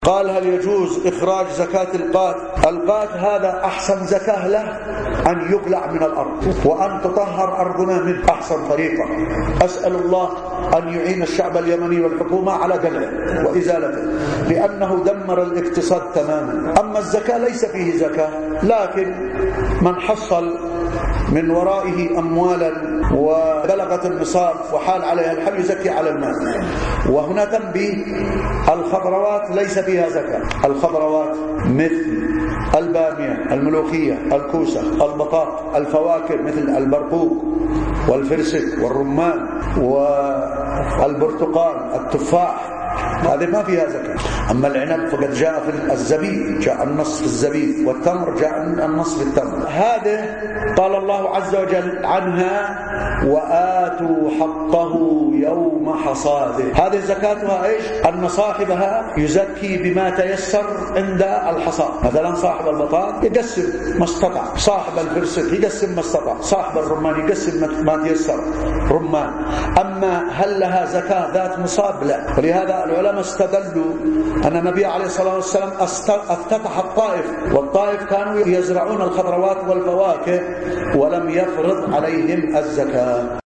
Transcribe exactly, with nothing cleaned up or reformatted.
قال هل يجوز إخراج زكاة القات؟ القات هذا أحسن زكاة له أن يقلع من الأرض وأن تطهر أرضنا منه، أحسن طريقة. أسأل الله أن يعين الشعب اليمني والحكومة على قلعه وإزالته، لأنه دمر الاقتصاد تماما. أما الزكاة ليس فيه زكاة، لكن من حصل من ورائه أموالا وبلغت النصاب وحال عليها الحل يزكي على المال. وهنا تنبيه: الخضروات ليس فيها زكاة. الخضروات مثل البامية، الملوخية، الكوسة، البطاط، الفواكه مثل البرقوق والفرسك والرمان والبرتقال، التفاح، هذه ما فيها زكاة. أما العنب فقد جاء في الزبيب، جاء النص في الزبيب، والتمر جاء النص في التمر. هذه قال الله عز وجل عنها: وآتوا حقه يوم حصاده. هذه زكاتها إيش؟ أن صاحبها يزكي بما تيسر عند الحصاد. مثلا صاحب البطاط يقسم ما استطاع، صاحب الفرسك يقسم ما استطاع، صاحب الرمان يقسم ما تيسر رمان. أما هل لها زكاة ذات نصاب؟ لا. ولهذا العلماء استدلوا أن النبي عليه الصلاة والسلام افتتح الطائف، والطائف كانوا يزرعون الخضروات والفواكه ولم يفرض عليهم الزكاة.